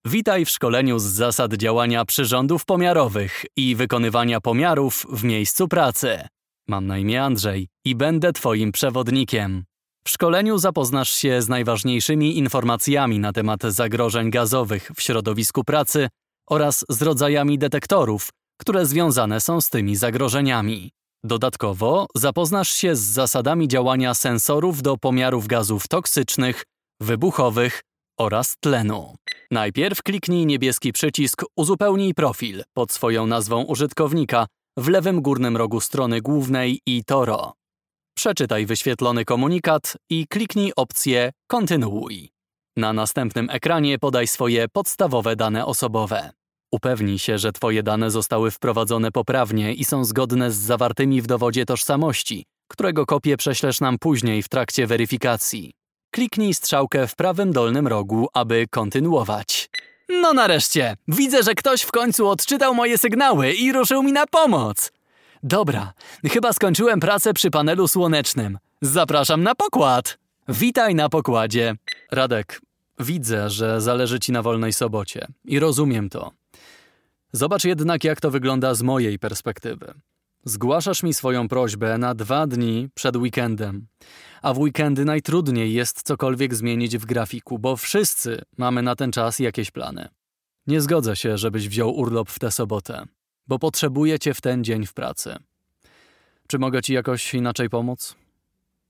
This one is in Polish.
Witaj w szkoleniu z zasad działania przyrządów pomiarowych i wykonywania pomiarów w miejscu pracy. Mam na imię Andrzej i będę Twoim przewodnikiem. W szkoleniu zapoznasz się z najważniejszymi informacjami na temat zagrożeń gazowych w środowisku pracy oraz z rodzajami detektorów, które związane są z tymi zagrożeniami. Dodatkowo zapoznasz się z zasadami działania sensorów do pomiarów gazów toksycznych, wybuchowych oraz tlenu. Najpierw kliknij niebieski przycisk Uzupełnij profil pod swoją nazwą użytkownika w lewym górnym rogu strony głównej eToro. Przeczytaj wyświetlony komunikat i kliknij opcję Kontynuuj. Na następnym ekranie podaj swoje podstawowe dane osobowe. Upewnij się, że Twoje dane zostały wprowadzone poprawnie i są zgodne z zawartymi w dowodzie tożsamości, którego kopię prześlesz nam później w trakcie weryfikacji. Kliknij strzałkę w prawym dolnym rogu, aby kontynuować. No nareszcie! Widzę, że ktoś w końcu odczytał moje sygnały i ruszył mi na pomoc! Dobra, chyba skończyłem pracę przy panelu słonecznym. Zapraszam na pokład! Witaj na pokładzie. Radek, widzę, że zależy Ci na wolnej sobocie i rozumiem to. Zobacz jednak, jak to wygląda z mojej perspektywy. Zgłaszasz mi swoją prośbę na 2 dni przed weekendem, a w weekendy najtrudniej jest cokolwiek zmienić w grafiku, bo wszyscy mamy na ten czas jakieś plany. Nie zgodzę się, żebyś wziął urlop w tę sobotę, bo potrzebuję Cię w ten dzień w pracy. Czy mogę Ci jakoś inaczej pomóc?